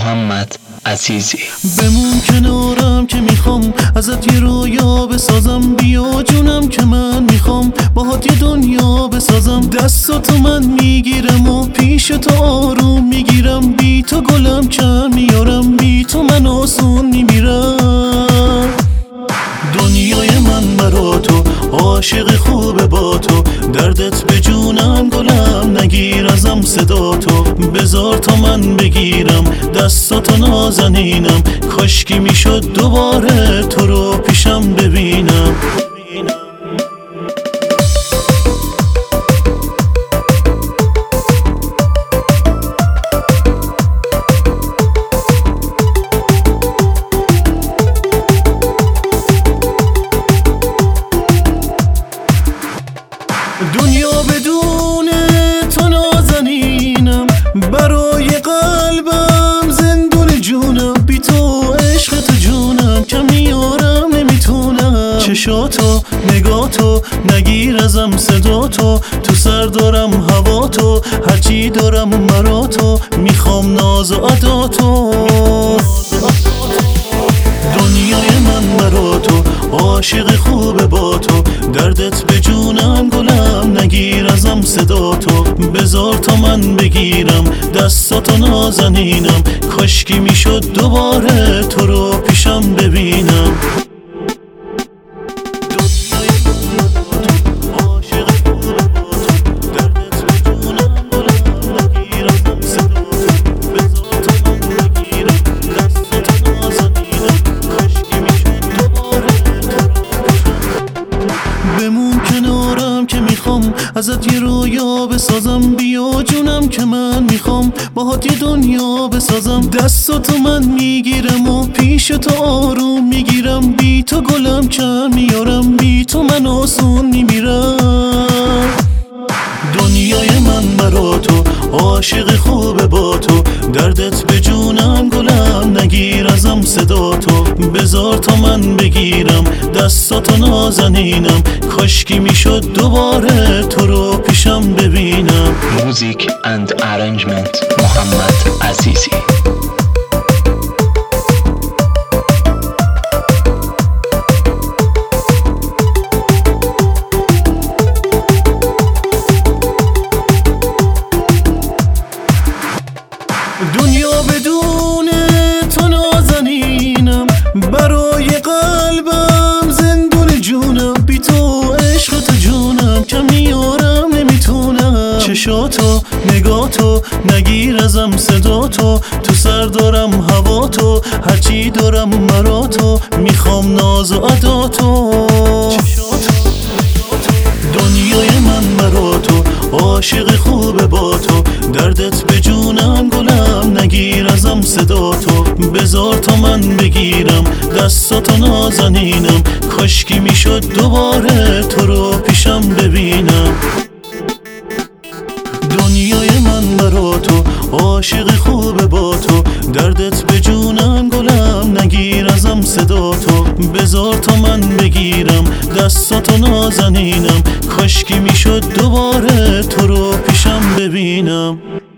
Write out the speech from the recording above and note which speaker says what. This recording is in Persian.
Speaker 1: محمد عزیزی.
Speaker 2: بمون کنارم که میخوام ازت یه رویا بسازم، بیا جونم که من میخوام باهات یه دنیا بسازم. دستاتو من میگیرم و پیش تو آروم میگیرم، بی تو گلم کم میارم، بی تو من آسون میمیرم. دنیای من برا تو، عاشق خوبه با تو، دردت به جونم گلم، نگیر ازم صدا تو، بذار تا من بگیرم دستاتو نازنینم، کاشکی میشد دوباره تو رو پیشم ببینم. دنیا بدون تو نازنینم، برای قلبم زندون جونم، بی تو عشق تو جونم کم میارم نمیتونم. چشاتو نگاتو نگیر ازم صداتو، تو سر دارم هواتو، هرچی دارم مراتو، میخوام ناز و عداتو. دنیای من برا تو، عاشق خوبه با تو، دردت به جونم گلم، نگیر ازم صدا تو، بذار تا من بگیرم دستاتو نازنینم، کاشکی میشد دوباره تو رو پیشم ببینم. بمون کنارم که میخوام ازت یه رویا بسازم، بیا جونم که من میخوام باهات یه دنیا بسازم. دستاتو من میگیرم و پیش تو آروم میگیرم، بی تو گلم کم میارم، بی تو من آسون میمیرم. دنیای من برا تو، عاشق خوبه با تو، دردت به جونم گلم، نگیر ازم صدا تو، بذار تا من بگیرم دستاتو نازنینم، کاشکی میشد دوباره تو رو پیشم ببینم.
Speaker 1: موزیک اند ارنجمنت محمد عزیزی.
Speaker 2: دنیا بدون تو نازنینم، برای قلبم زندون جونم، بی تو عشق تو جونم کم میارم نمیتونم. چشاتو نگاتو نگیر ازم صداتو، تو سر دارم هواتو، هرچی دارم مراتو، میخوام ناز و عداتو. دنیای من برا تو، عاشق خوبه با تو، دردت به جونم گلم، نگیر ازم صدا تو، بذار تا من بگیرم دستاتو نازنینم، کاشکی میشد دوباره تو رو پیشم ببینم. دنیای من برا تو، عاشق خوبه با تو، دردت به جونم گلم، نگیر ازم صدا تو، بذار تا من بگیرم دستاتو نازنینم، کاشکی میشد دوباره تو رو پیشم ببینم.